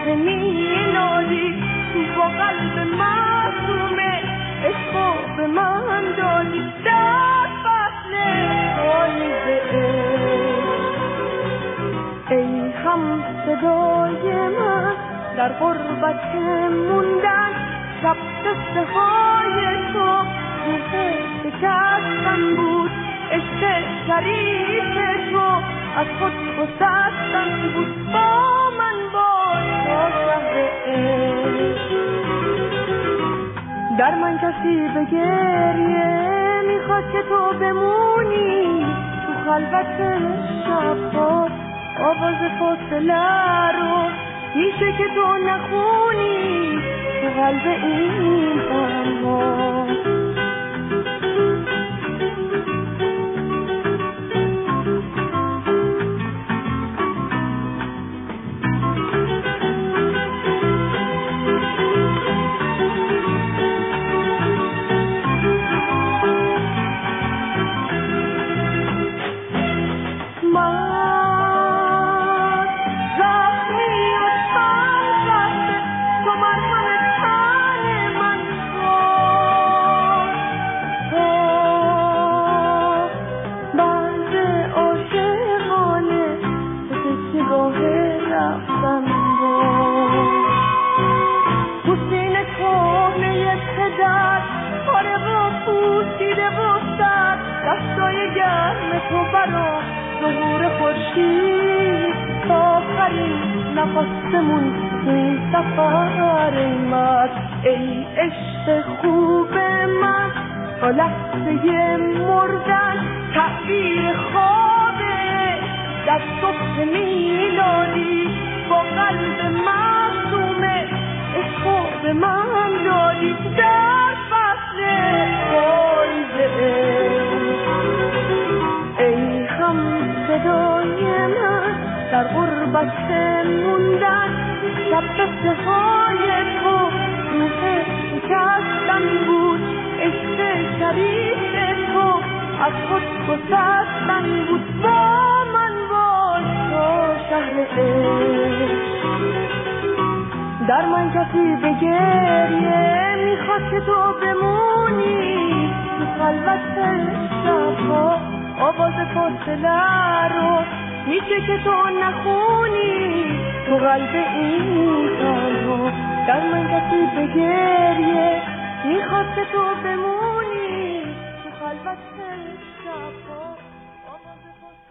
صبح میلادی با قلب معصومه عشقو به من دادی در فصل پاییزه. ای هم صدای من در غربت موندن، شب قصه های تو روح شکستن بود، عشق شریف تو از خود گسستن بود. با من باش تا شهر عشق، در من کسی به گریه میخواد که تو بمونی تو خلوت شبها. آواز فاصله رو میشه که تو نخونی تو قلب این تنها. دستای گرم تو برا ظهور خورشید، آخرین نفسمون توی سفر ایمد. ای عشق خوب من تا لحظه مردن تعبیر خوابه، در صبح میلادی با قلب معصومه عشقو به من دادی در فصل پاییزه. ای هم صدای من در غربت موندن، شب قصه های تو روح شکستن بود، عشق شریف تو از خود گسستن بود. با من باش تا شهر عشق، در من کسی به گریه میخواد که تو بمونی تو خلوت شبها. آواز فاصله رو میشه که تو نخونی تو قلب این تنها. در من کسی به گریه میخواد که تو بمونی تو خلوت شبها. آواز فاصله